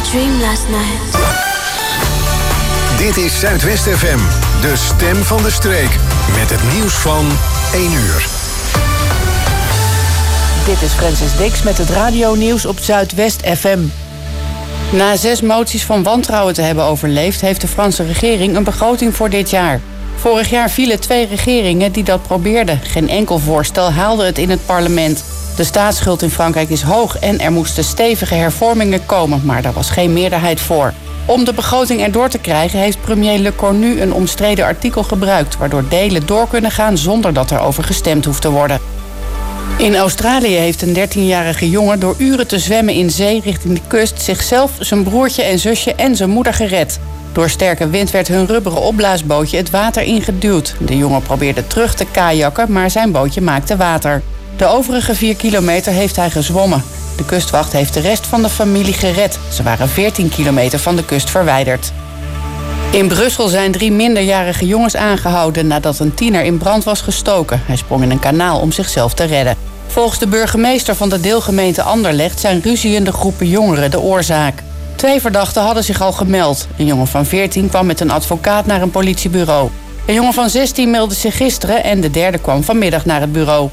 dream last night. Dit is Zuidwest FM, de stem van de streek. Met het nieuws van 1 uur. Dit is Francis Dix met het radionieuws op Zuidwest FM. Na 6 moties van wantrouwen te hebben overleefd, heeft de Franse regering een begroting voor dit jaar. Vorig jaar vielen 2 regeringen die dat probeerden. Geen enkel voorstel haalde het in het parlement. De staatsschuld in Frankrijk is hoog en er moesten stevige hervormingen komen, maar daar was geen meerderheid voor. Om de begroting erdoor te krijgen heeft premier Le Cornu een omstreden artikel gebruikt, waardoor delen door kunnen gaan zonder dat er over gestemd hoeft te worden. In Australië heeft een 13-jarige jongen door uren te zwemmen in zee richting de kust zichzelf, zijn broertje en zusje en zijn moeder gered. Door sterke wind werd hun rubberen opblaasbootje het water ingeduwd. De jongen probeerde terug te kajakken, maar zijn bootje maakte water. De overige 4 kilometer heeft hij gezwommen. De kustwacht heeft de rest van de familie gered. Ze waren 14 kilometer van de kust verwijderd. In Brussel zijn 3 minderjarige jongens aangehouden nadat een tiener in brand was gestoken. Hij sprong in een kanaal om zichzelf te redden. Volgens de burgemeester van de deelgemeente Anderlecht zijn ruziende groepen jongeren de oorzaak. 2 verdachten hadden zich al gemeld. Een jongen van 14 kwam met een advocaat naar een politiebureau. Een jongen van 16 meldde zich gisteren en de derde kwam vanmiddag naar het bureau.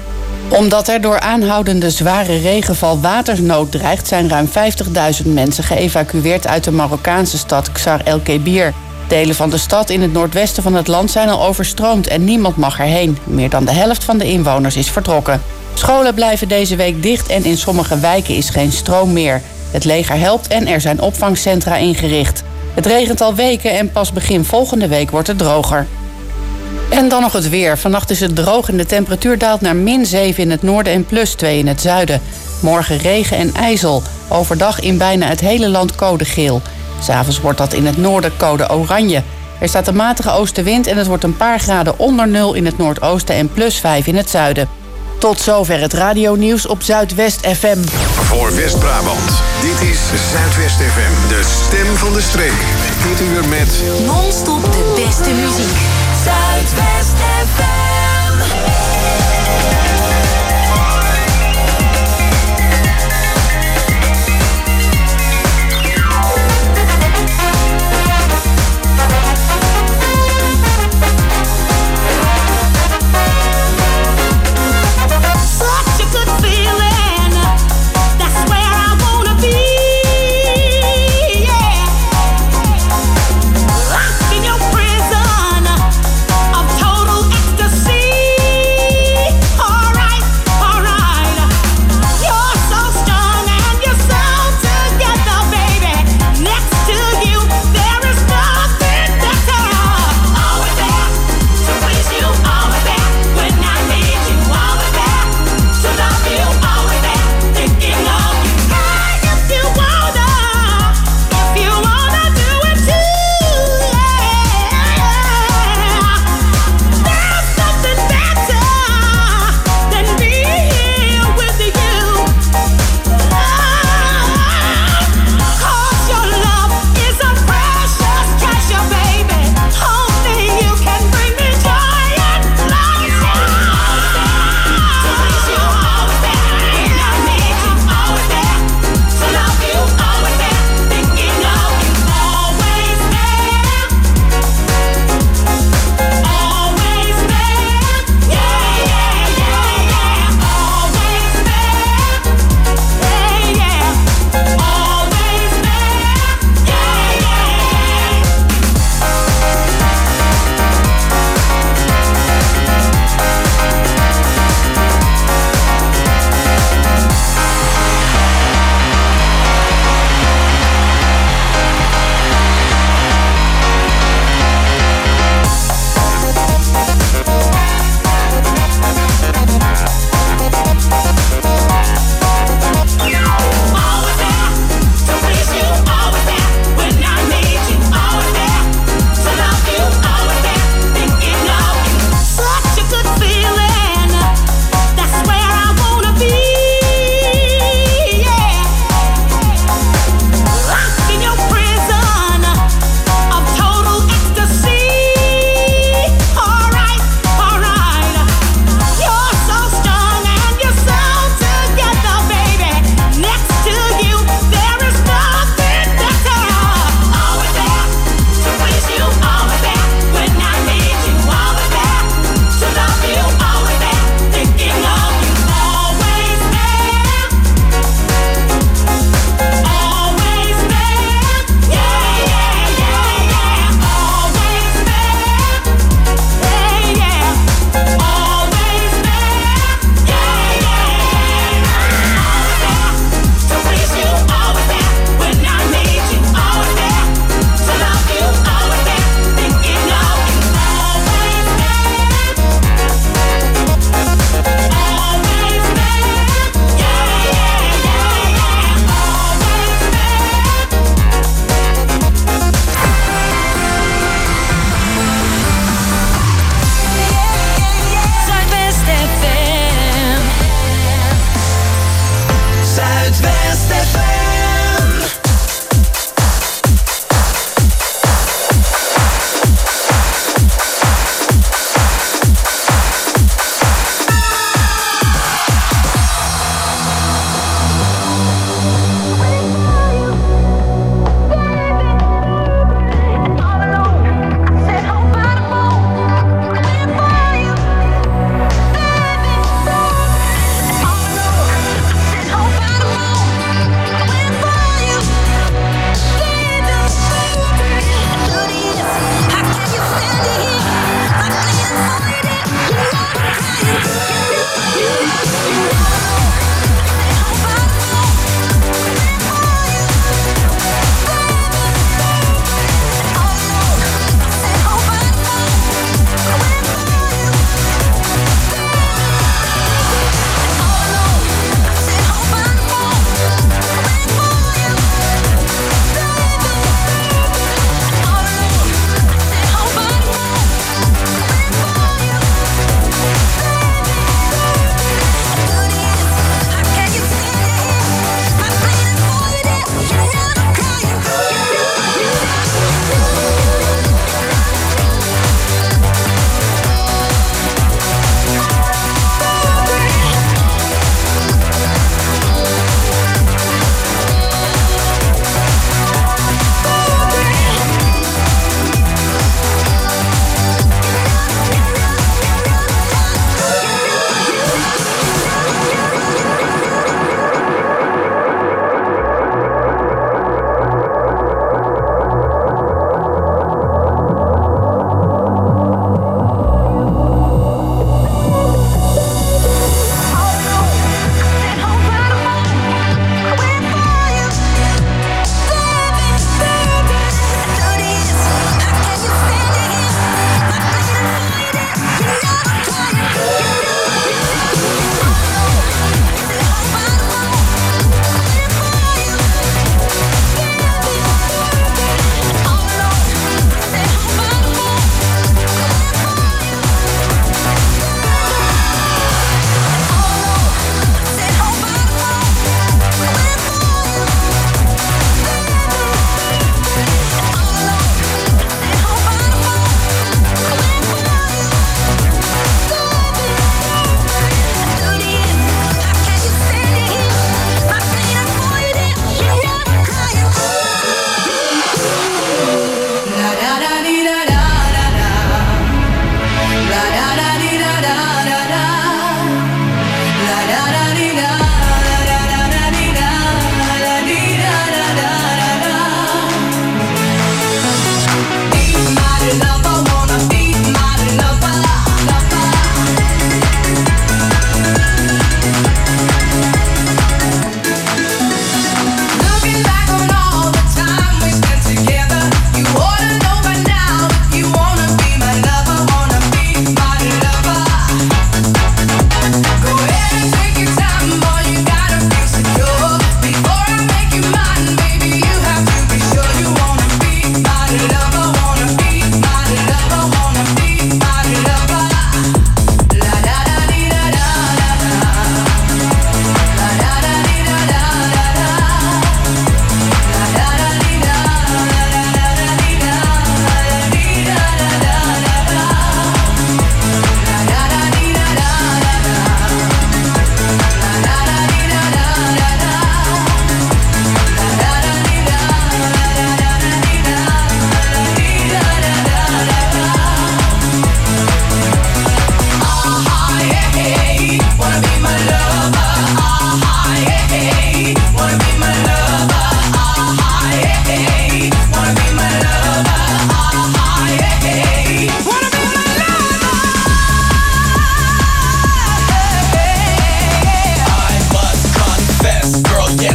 Omdat er door aanhoudende zware regenval watersnood dreigt, zijn ruim 50.000 mensen geëvacueerd uit de Marokkaanse stad Ksar El Kebir. Delen van de stad in het noordwesten van het land zijn al overstroomd en niemand mag erheen. Meer dan de helft van de inwoners is vertrokken. Scholen blijven deze week dicht en in sommige wijken is geen stroom meer. Het leger helpt en er zijn opvangcentra ingericht. Het regent al weken en pas begin volgende week wordt het droger. En dan nog het weer. Vannacht is het droog en de temperatuur daalt naar -7 in het noorden en +2 in het zuiden. Morgen regen en ijzel. Overdag in bijna het hele land code geel. 'S Avonds wordt dat in het noorden code oranje. Er staat een matige oostenwind en het wordt een paar graden onder 0 in het noordoosten en +5 in het zuiden. Tot zover het radionieuws op Zuidwest FM. Voor West-Brabant, dit is Zuidwest FM, de stem van de streek. Dit uur met Non-stop de beste muziek. Zuidwest FM. Locked in your prison of total ecstasy.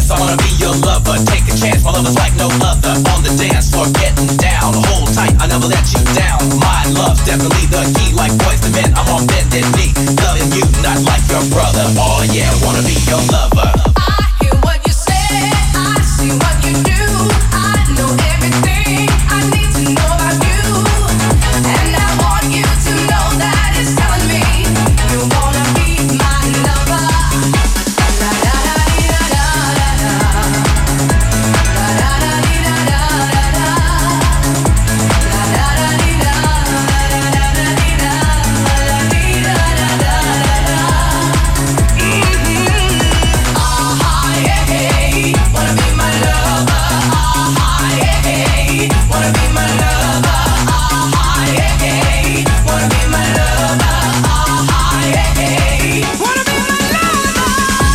dance. I wanna be your lover. Take a chance, my lover's like no other. On the dance floor, getting down. Hold tight, I never let you down. My love's definitely the key. Like boys to men, I'm on bended knee. Loving you, not like your brother. Oh yeah, wanna be your lover. I hear what you say, I see what you do. I know everything I need to know about you. And I want you to know that it's telling me you wanna be my lover. La da da dee da da da da. La da da dee da da da da. La da da dee da da da da dee da. La dee da da da da da. Yeah, hey, wanna be my lover. Yeah, hey, wanna be my lover. Yeah, hey, wanna be my lover. Yeah, hey, wanna be my lover.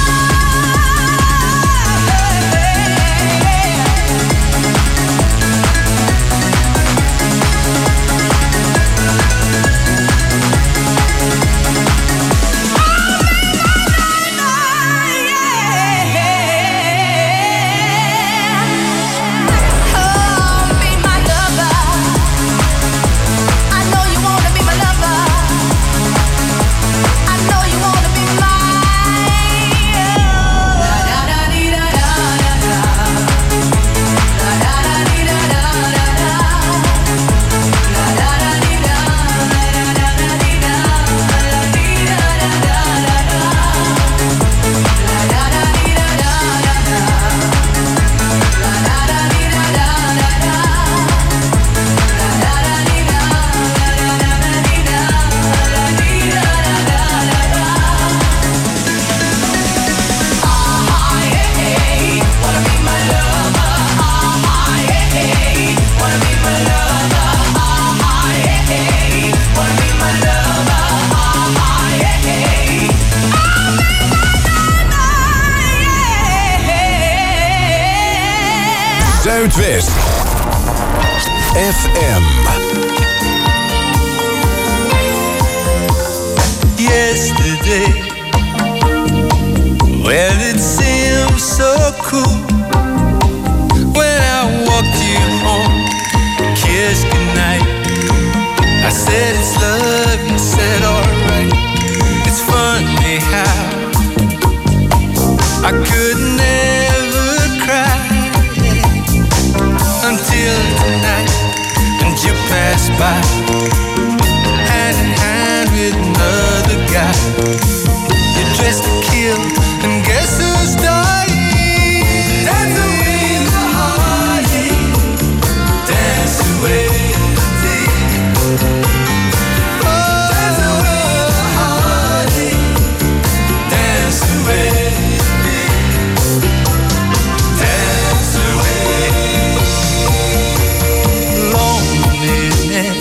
Oh, be my lover. I know you wanna be my lover. I know you wanna be mine. La da da dee da da da da. La da da dee da da da da. La da da dee da da da da dee da. La dee da da da da da. La da da dee da da da da. La da da dee da da da da. La da da dee da da da da dee da. La dee da da da da da. Yeah, hey, wanna be my lover. Yeah, hey, wanna be my lover. Yeah, hey, wanna be my lover. Yeah, hey. Zuidwest FM. Yesterday, well, it seemed so cool when I walked you home, kissed goodnight. I said it's love, you said alright. It's funny how I could never cry until tonight, and you passed by, hand in hand with another guy. You dressed to kill, and guess who's dying? Dance away the heartache, dance away the pain. Oh, dance away the heartache, dance away the pain. Dance away. Loneliness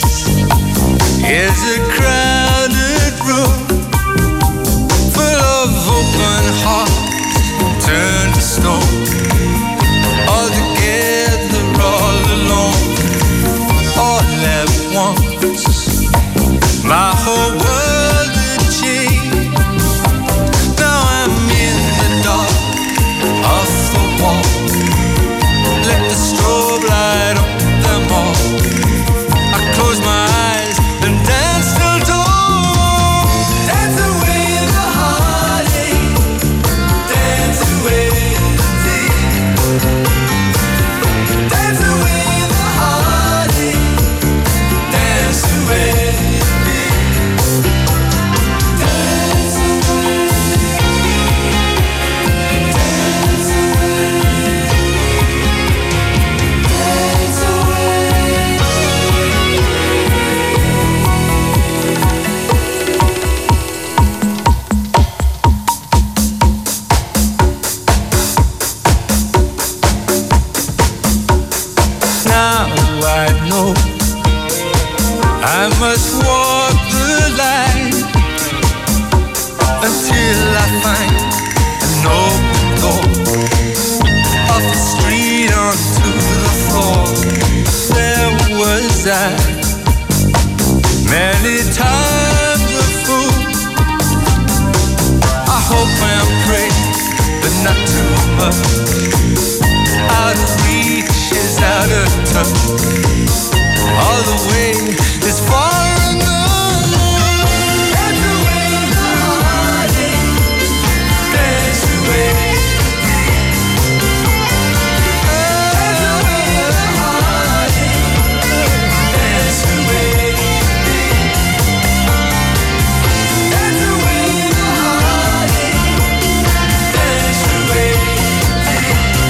is a crowded room full of open hearts turned to stone. All together, all alone, all at once. My whole world had changed. Now I'm in the dark, off the wall. Let the strobe light up them all. I close my eyes and dance till dawn. Dance away the heartache, dance away the pain. Dance away the heartache, dance away the pain. Dance away, dance Now I know I must walk the line until I find an open door, off the street onto the floor. There was I, many times a fool. I hope and pray, but not too much. Out of reach is out of touch. All the way is far enough. Dance away the heartache. Dance away. Dance away the heartache. Dance away. Dance away the heartache. Dance away.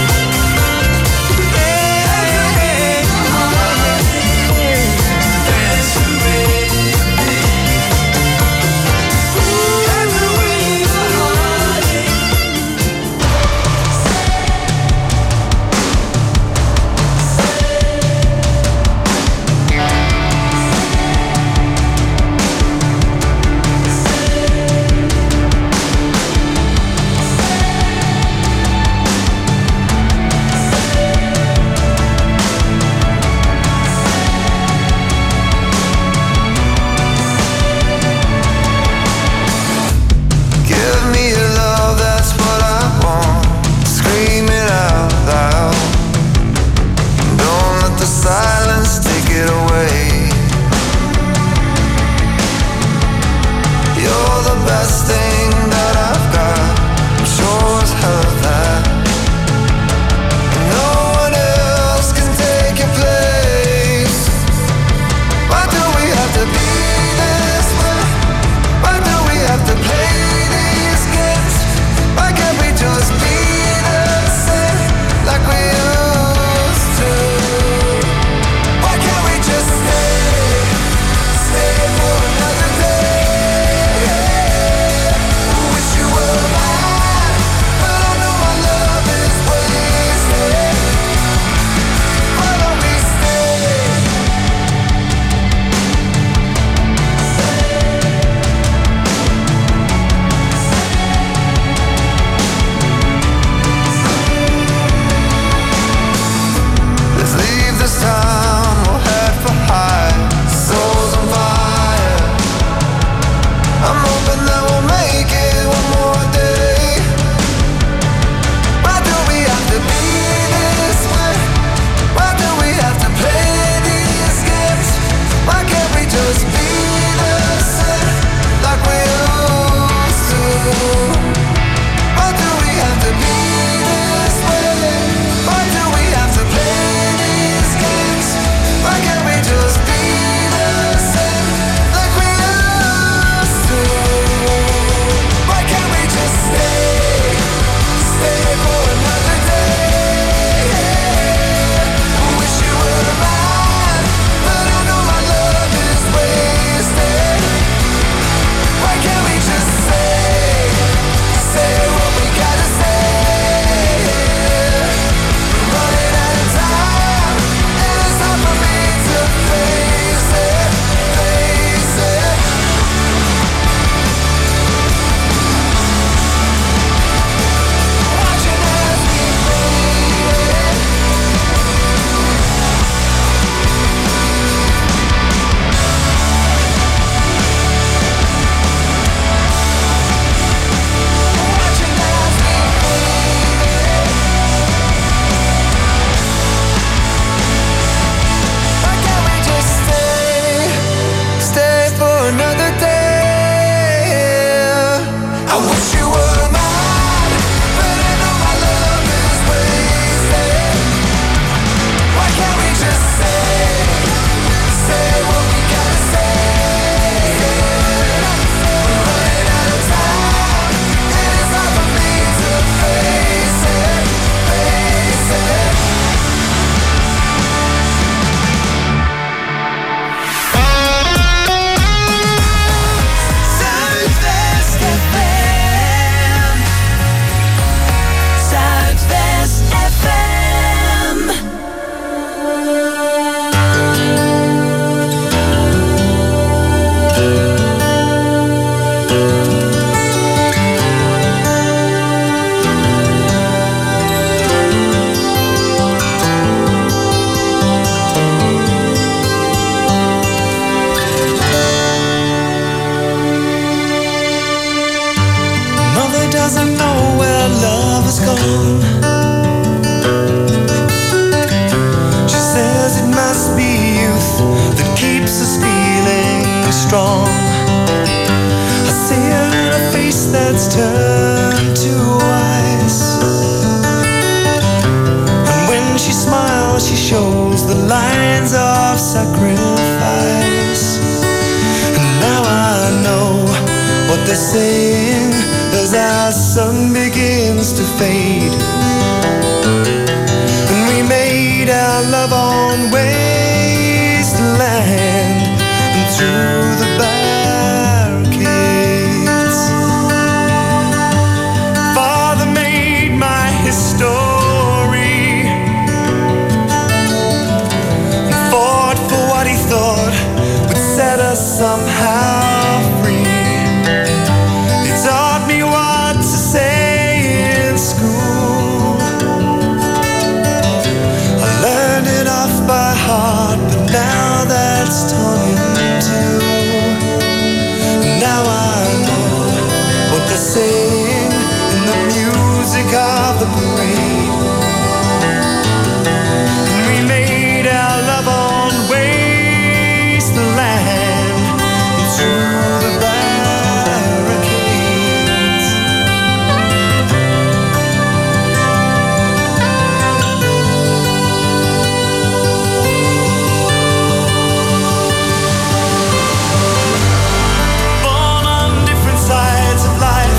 how she shows the lines of sacrifice. And now I know what they're saying as our sun begins to fade. And we made our love on wasteland and through the barricades. Father made my history and fought for what he thought would set us somehow free. He taught me what to say in school. I learned it off by heart, but now that's torn in two. Now I know what they're saying in the music of the parade. And we made our love on wasteland and through the barricades. Born on different sides of life,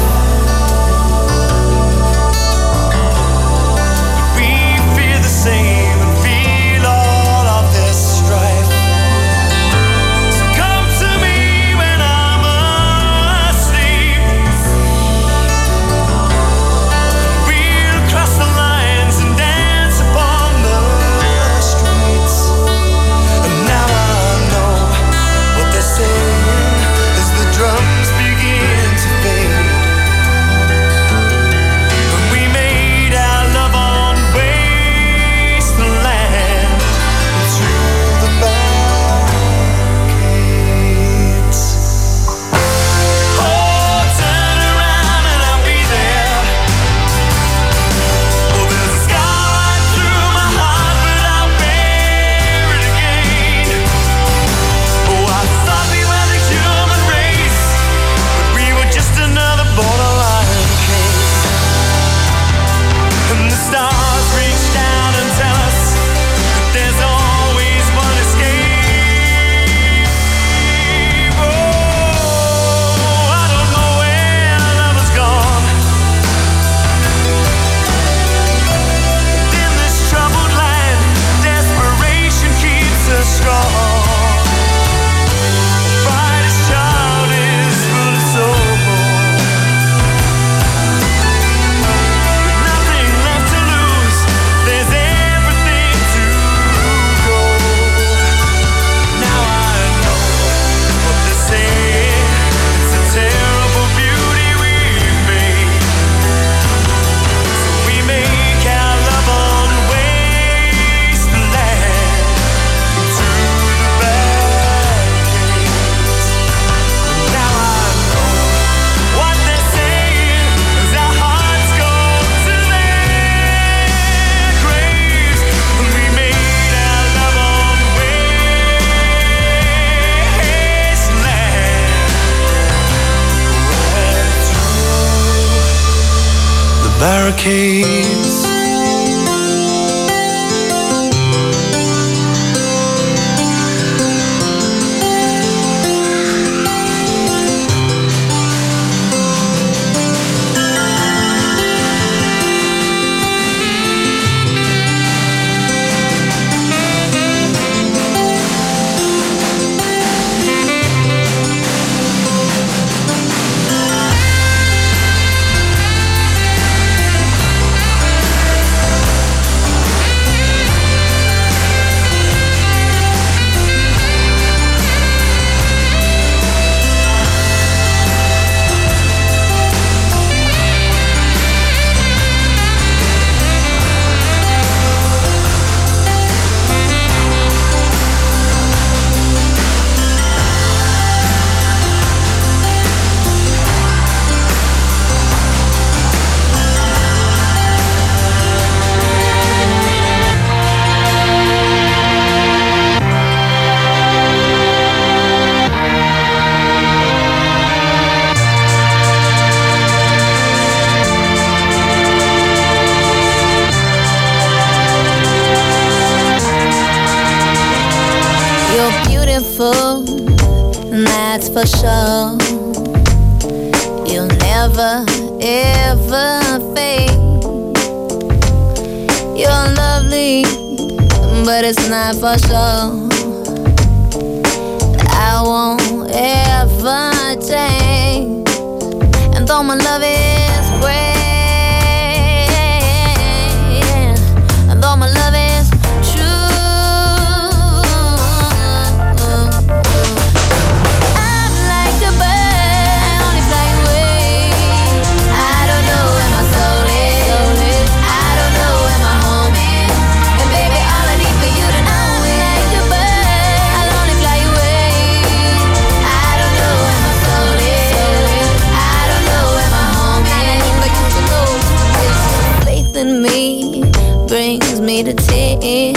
we fear the same and feel all of this strife. So come to me when I'm asleep. We'll cross the lines and dance upon the streets. And now I know what they're saying as the drums begin to fade. And we made our love on wasteland and through the barricades. Oh, turn around and I'll be there. Oh, there's a scar right through my heart, but I'll bear it again. Oh, I thought we were the human race, but we were just another borderline case. And the stars reach down and tell us that there's always one escape. Oh, I don't know where love has gone. In this troubled land, desperation keeps us strong. Brightest child is full of soul. Nothing left to lose, there's everything to go. Now I know what they're saying, it's a terrible beauty we've made. So we make our love on wasteland through the barricades. Now I know what they're saying as our hearts go to their graves. And we made our love on wasteland right through the barricades. beautiful, and that's for sure. You'll never, ever fade. You're lovely, but it's not for sure. I won't ever change. And though my love is great, and though my love is true, I'm like a bird, I only fly away. I don't know where my soul is, I don't know where my home is. And baby, all I need for you to know is like a bird, I'll only fly away. I don't know where my soul is, I don't know where my home is. And I need for you to know this faith in me brings me to tears.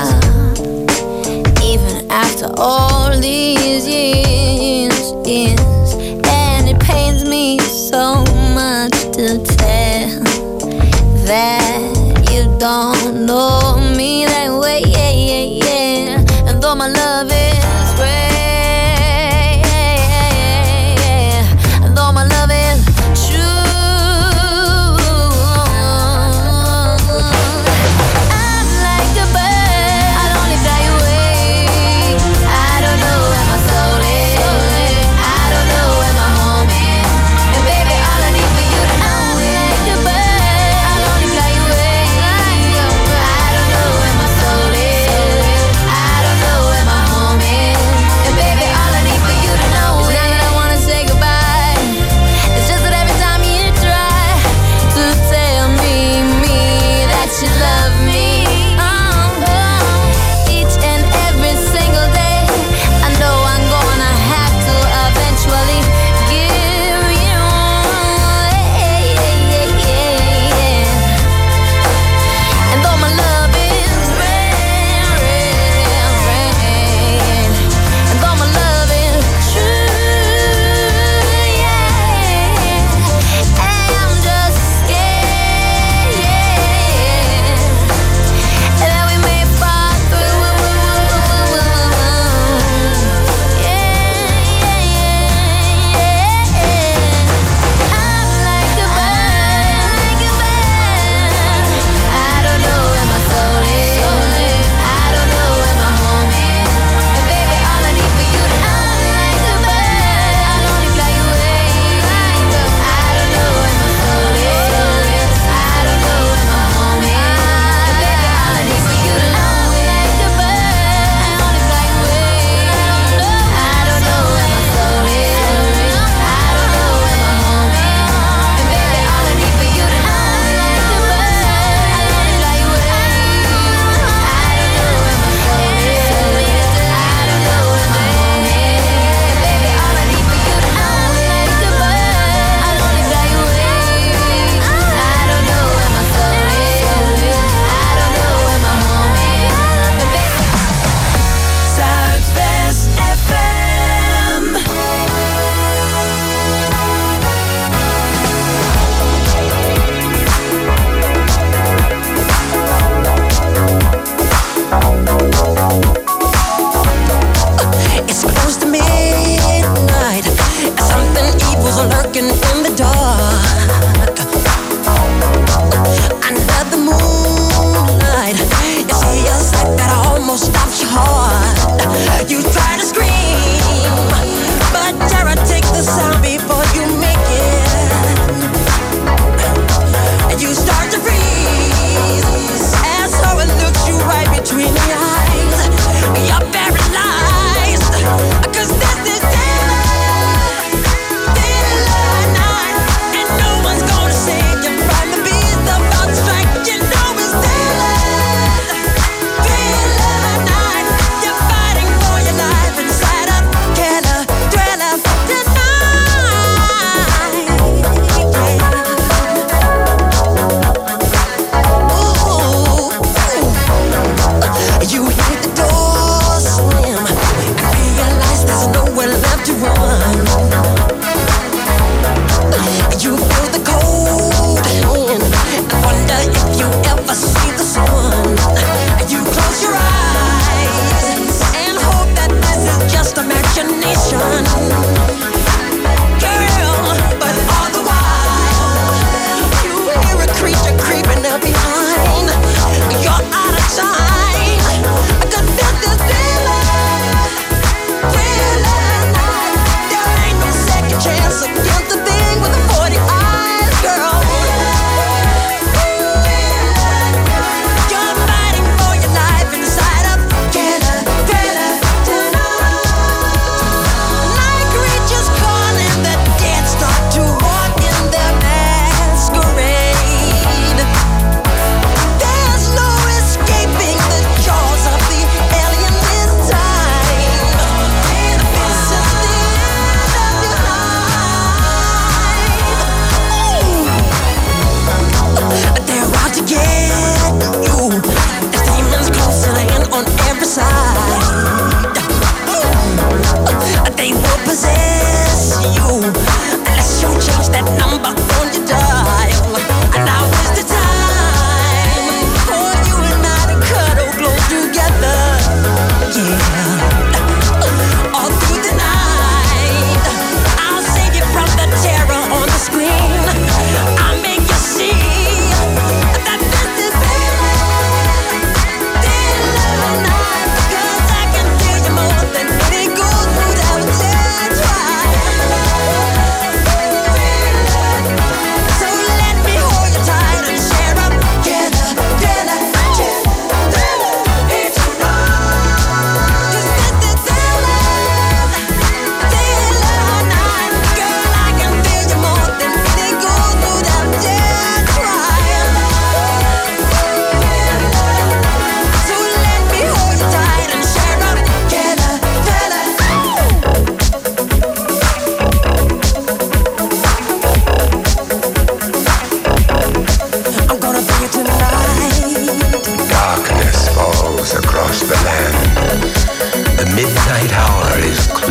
Even after all these years, and it pains me so much to tell that you don't know me that way, yeah. And though my love is great, and though my love is true, I'm like a bird, I'll only fly away. I don't know where my soul is, I don't know where my home is. And baby, all I need for you to know is like a bird, I'll only fly away. I don't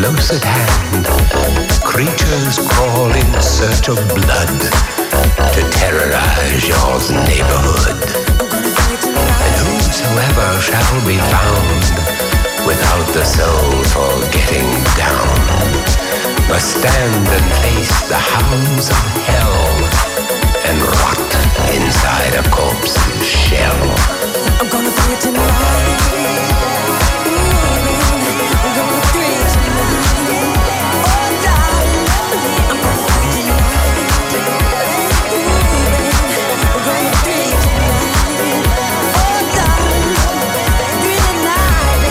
close at hand, creatures crawl in search of blood to terrorize your neighborhood. And whosoever shall be found without the soul for getting down must stand and face the hounds of hell and rot inside a corpse's shell. I'm gonna do it tonight. I'm gonna do it tonight. Oh, darling, I'm gonna do it tonight. I'm gonna do it tonight. Oh, darling, do it tonight.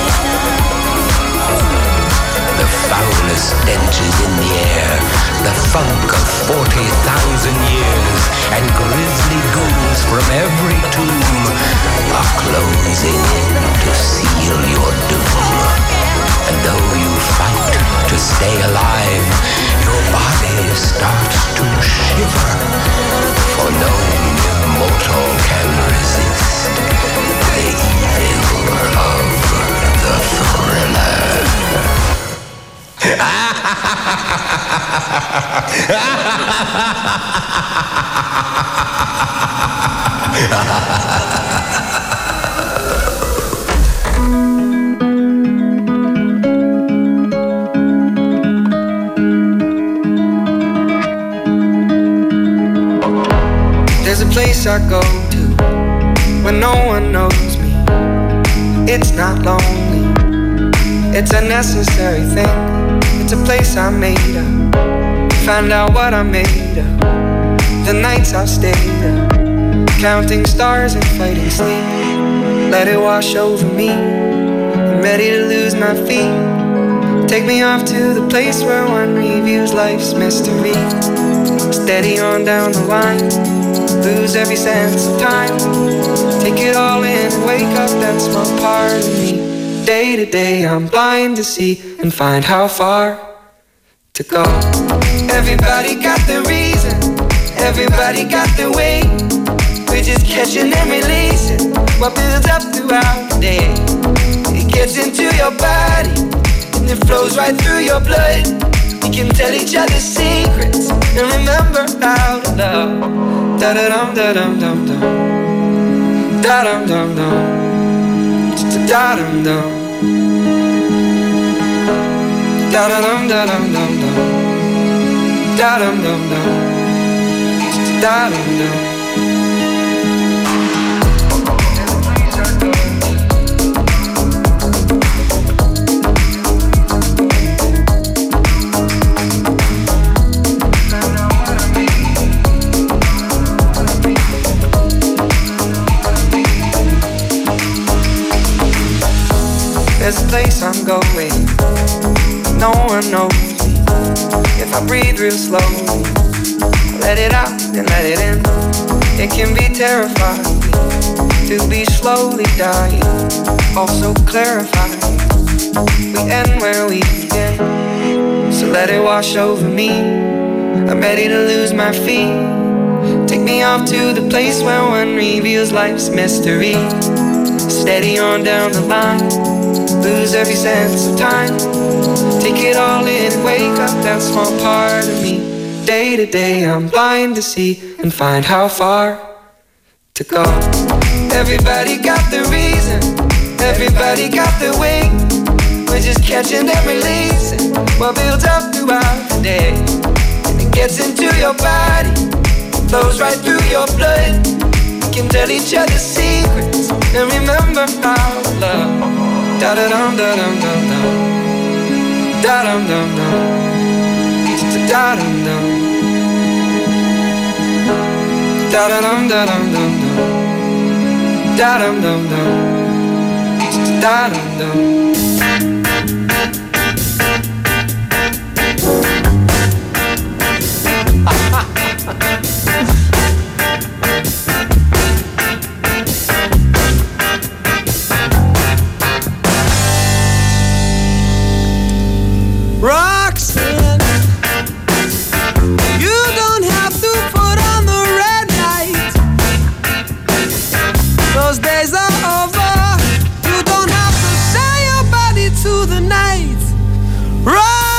The foulest stench is in the air, the funk of 40,000 years, and grisly ghouls from every tomb are closing in to seal your doom. And though you fight to stay alive, your body starts to shiver, for no mortal can resist the evil of the thriller. There's a place I go to when no one knows me. It's not lonely, it's a necessary thing. It's a place I made up, find out what I made of. The nights I've stayed up, counting stars and fighting sleep. Let it wash over me, I'm ready to lose my feet. Take me off to the place where one reviews life's mystery. Steady on down the line, lose every sense of time. Take it all in and wake up that small part of me. Day to day I'm blind to see and find how far to go. Everybody got their reason, everybody got their way. We're just catching and releasing what builds up throughout the day. It gets into your body and it flows right through your blood. We can tell each other secrets and remember how to love. Da-da-dum, da-dum, dum, dum. Da-dum, dum, dum. Da-dum, dum. Da-dum, da-dum, dum, dum. Da-dum, dum, dum. Da-dum, dum. There's a place I'm going, no one knows me. If I breathe real slowly, let it out and let it in. It can be terrifying to be slowly dying, also clarifying. We end where we begin, so let it wash over me. I'm ready to lose my feet. Take me off to the place where one reveals life's mystery. Steady on down the line, lose every sense of time. Take it all in and wake up that small part of me. Day to day I'm blind to see and find how far to go. Everybody got their reason, everybody got their way. We're just catching and releasing what builds up throughout the day. And it gets into your body, flows right through your blood. We can tell each other secrets and remember how to love. Da-da-dum, da-dum, dum, dum. Da-dum, dum, dum. Da-dum, dum. Da-da-dum, da-dum, dum, dum. Da-dum, dum, dum. Da-dum, dum. Roxanne, you don't have to put on the red light. Those days are over. You don't have to sell your body to the night. Roxanne,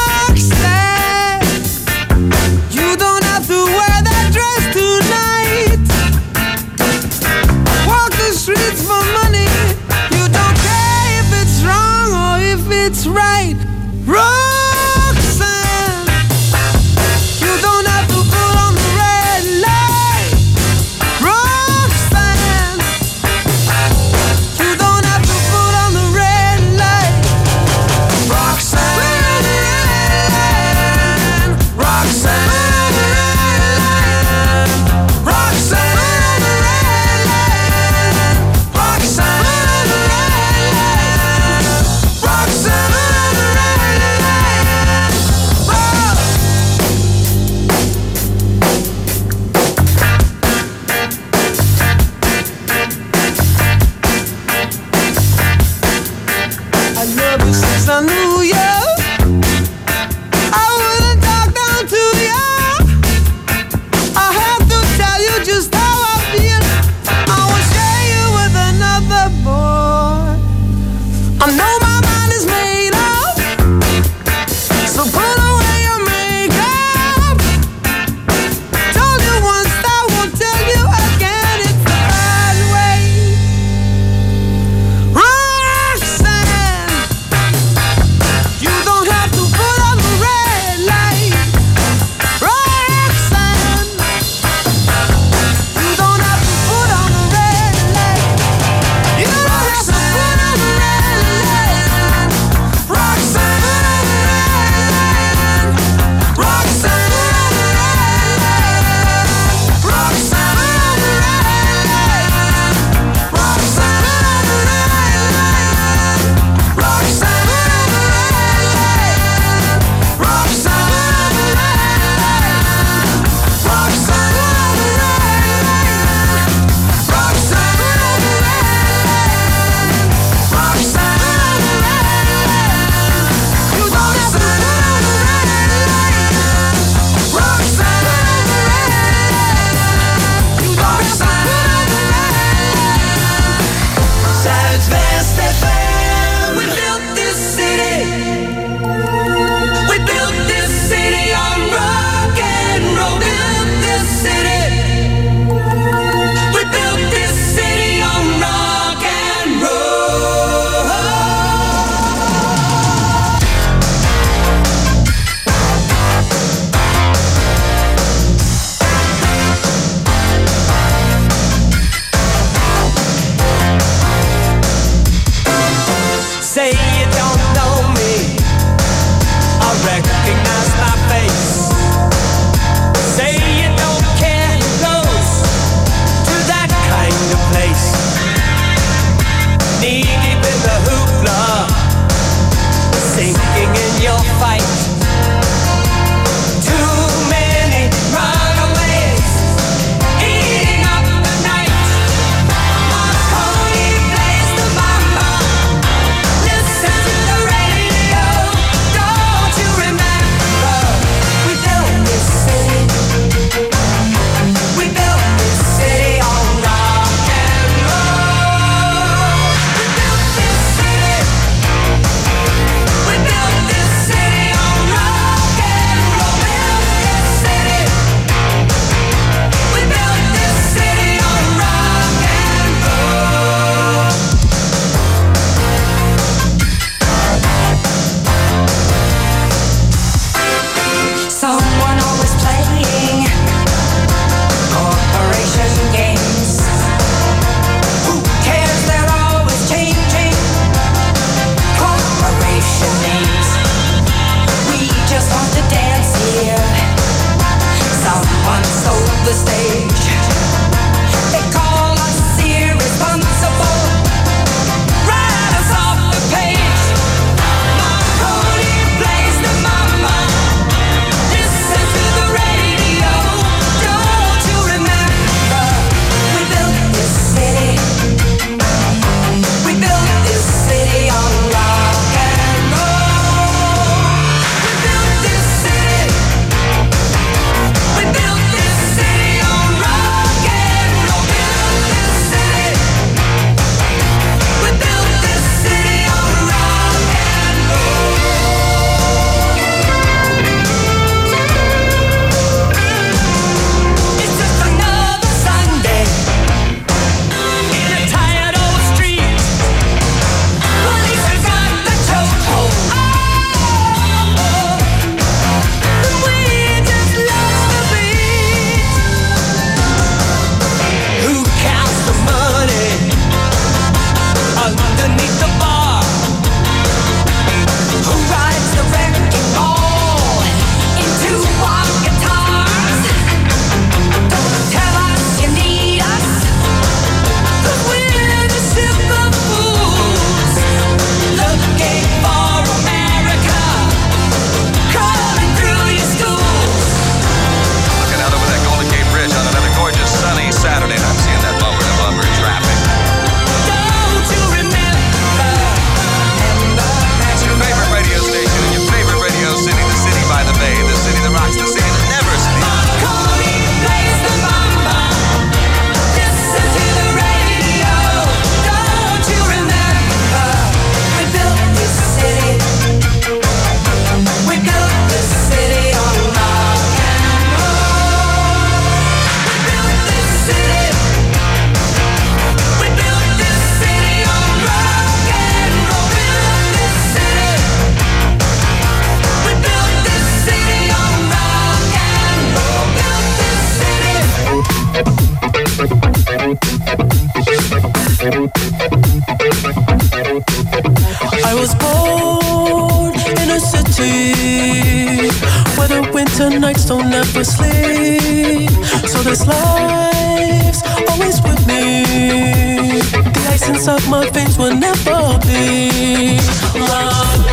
I was born in a city where the winter nights don't ever sleep. So this life's always with me. The ice inside my veins will never be. Love.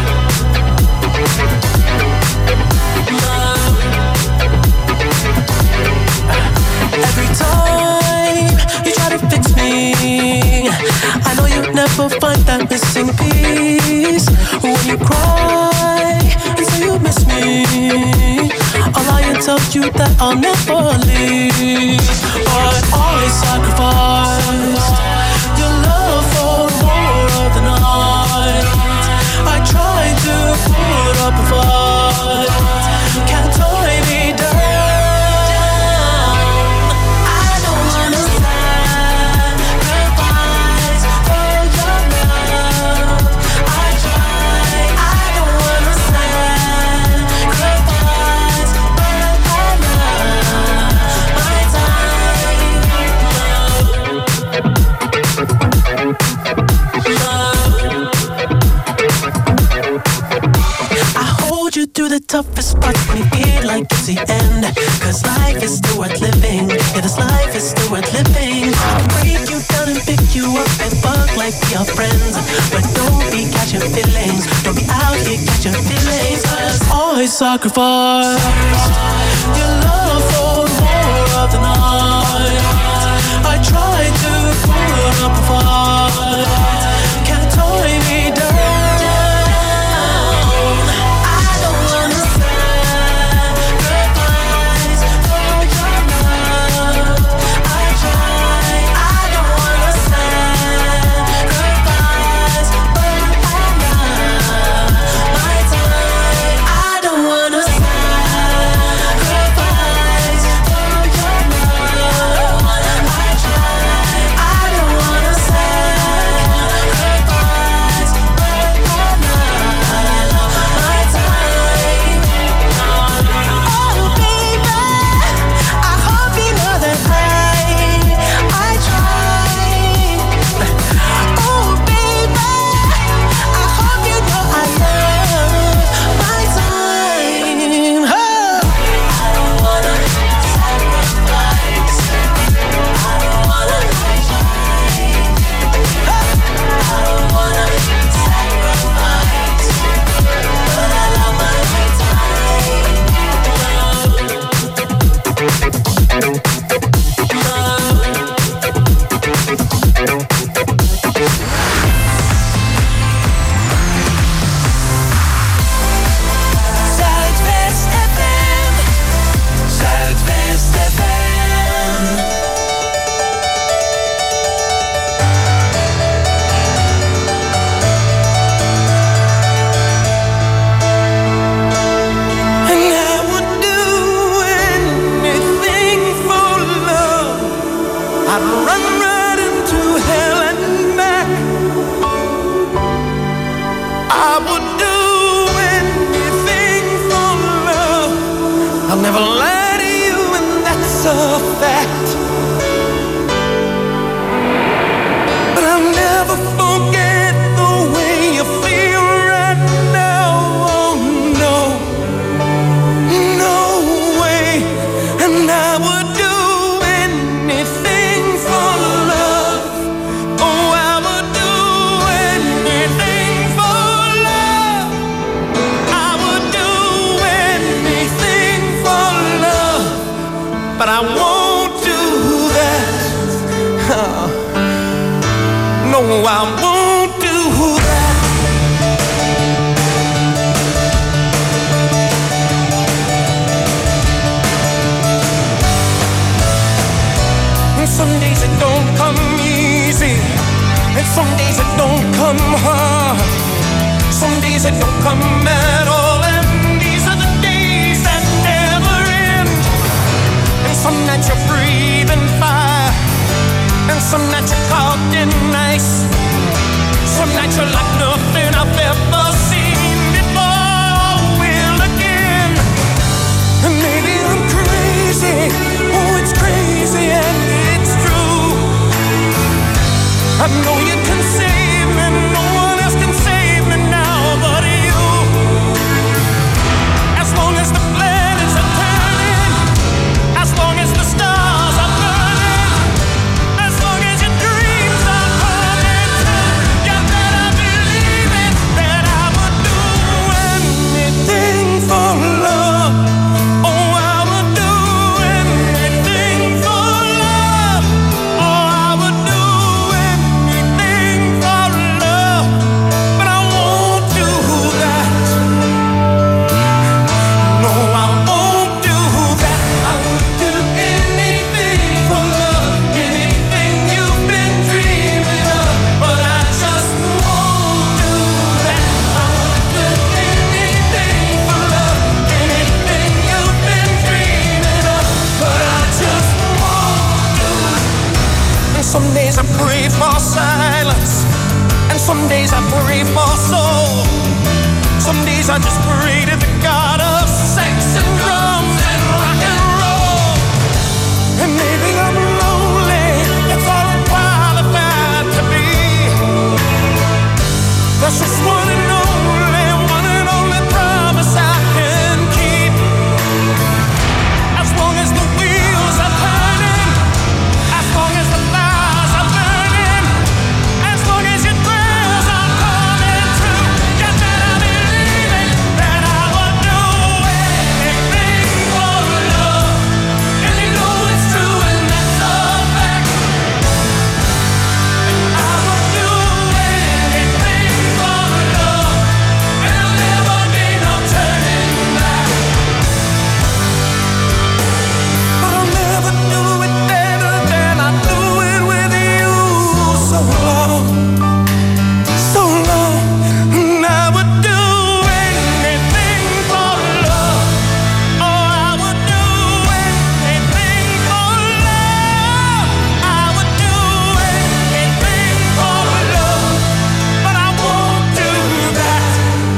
Every time you try to fix me, I know you'll never find that missing piece. When you cry and say you miss me, I'll lie and tell you that I'll never leave. But I sacrificed your love for more of the night. I tried to put up a fight, can't tie me down. Through the toughest parts, me feel like it's the end. Cause life is still worth living. Yeah, this life is still worth living. I'll break you down and pick you up and fuck like we are friends. But don't be catching feelings. Don't be out here catching feelings. Cause I sacrificed your love for more of the night. I tried to put up a fight, can't tie me down. I know you can say Some days I pray for soul. Some days I just pray to the God of sex and drums and rock and roll. And maybe I'm lonely, that's all I'm qualified to be. That's just one and only promise I can keep. As long as the wheels are turning, as long as the fires are burning, as long as your prayers are coming true, you better believe it, that I will do anything for love. And you know it's true and that's a fact. And I will do anything for love. And there'll never be no turning back. But I'll never do it better than I do it with you. So long, and I would do anything for love. Oh, I would do anything for love. I would do anything for love, but I won't do that.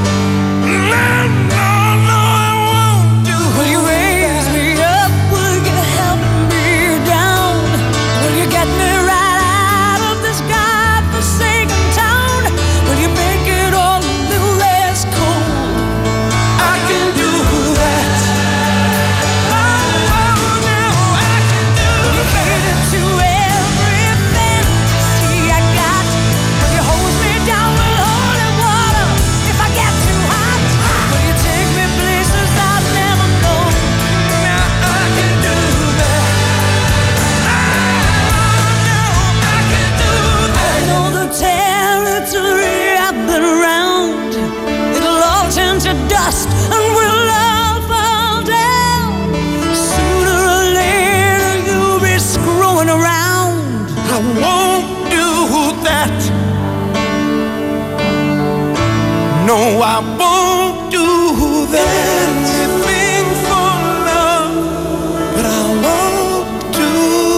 No, I won't do that. Will you raise me up? Will you help me down? Will you get me right out of this godforsaken town? Will you make it all a little less cold? I can do that. Oh, no, I can do that. Will you cater to every fantasy I got? Will you hose me down with holy water if I get too hot? Will you take me places I've never known? Now I can do that. I can do that. I know the territory I've been around. It'll all turn to dust and we'll all fall down. Sooner or later you'll be screwing around. I won't do that. No, I won't do that. Anything for love, but I won't do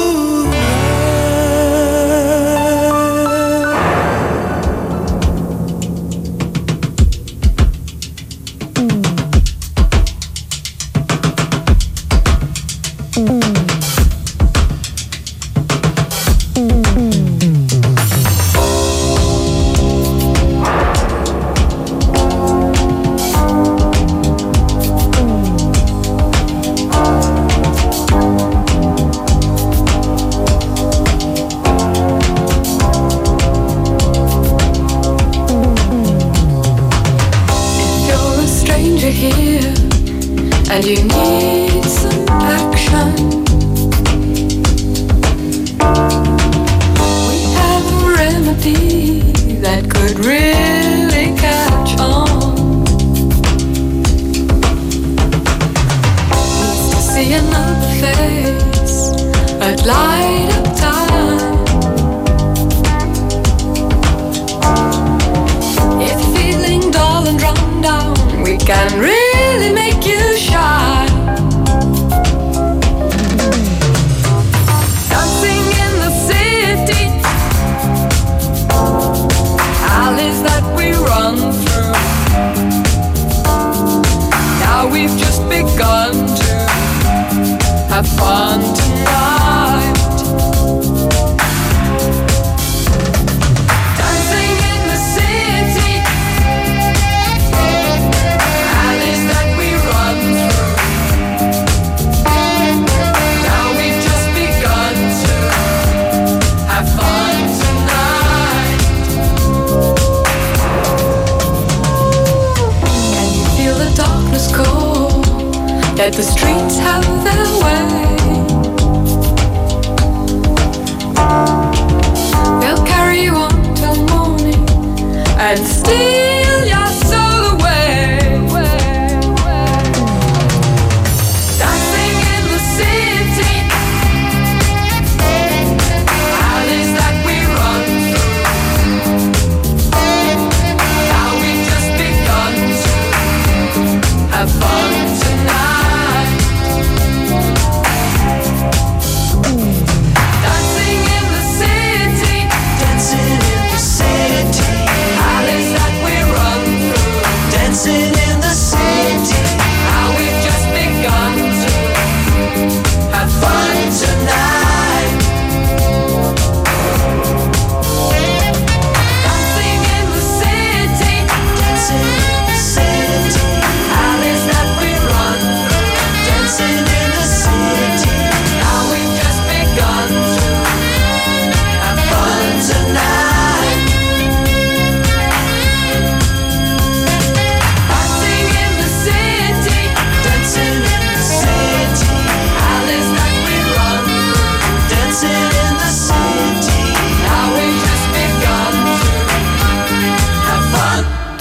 If you're a stranger here and you need some action, we have a remedy that could really catch on. Needs to see another face at light of time. If you're feeling dull and run down, we can really make you shine. Dancing in the city, alleys that we run through. Now we've just begun to have fun tonight. Dancing in the city, alleys that we run through. Now we've just begun to have fun tonight. Can you feel the darkness call? Let the streets have their way. They'll carry you on till morning and steal your soul away. Dancing in the city, alleys that we run through. Now we've just begun to have fun tonight. Dancing in the city, dancing in the city.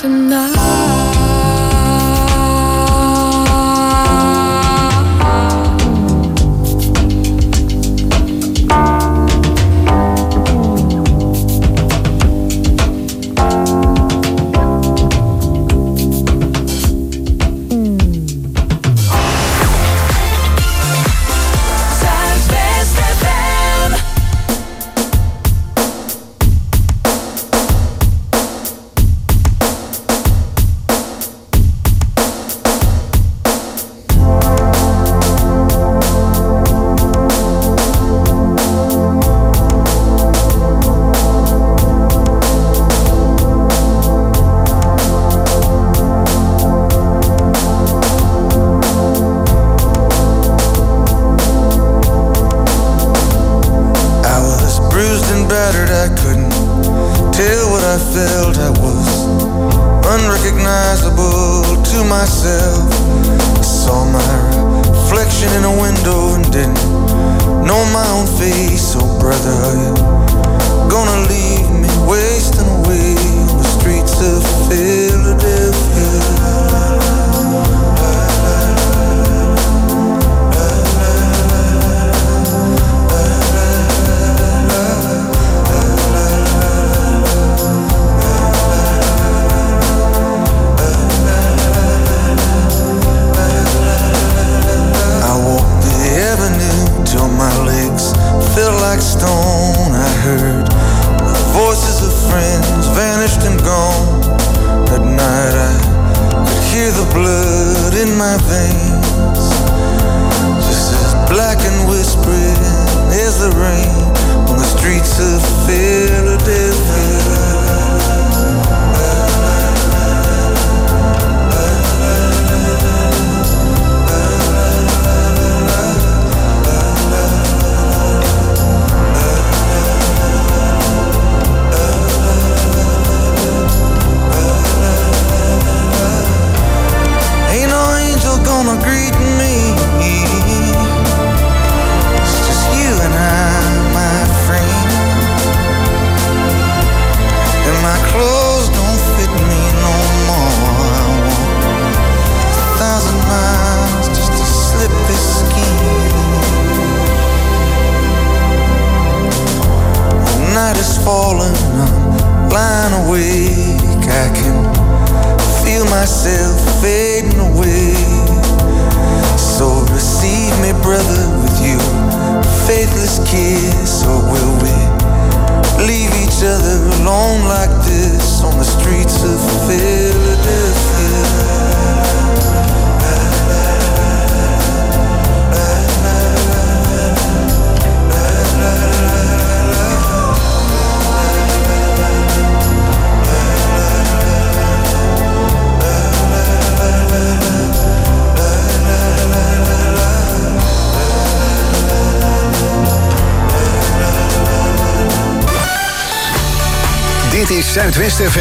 Dit is Zuidwest FM.